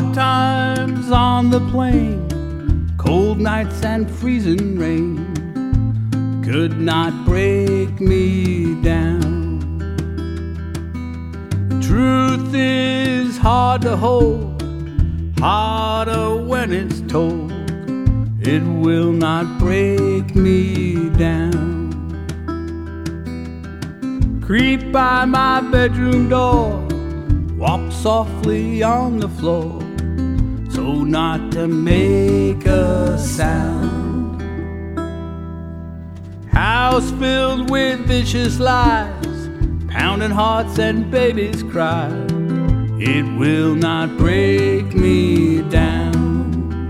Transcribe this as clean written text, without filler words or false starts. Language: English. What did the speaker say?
Hard times on the plain, cold nights and freezing rain could not break me down. The truth is hard to hold, harder when it's told. It will not break me down. Creep by my bedroom door, walk softly on the floor, so not to make a sound. House filled with vicious lies, pounding hearts and babies cry. It will not break me down.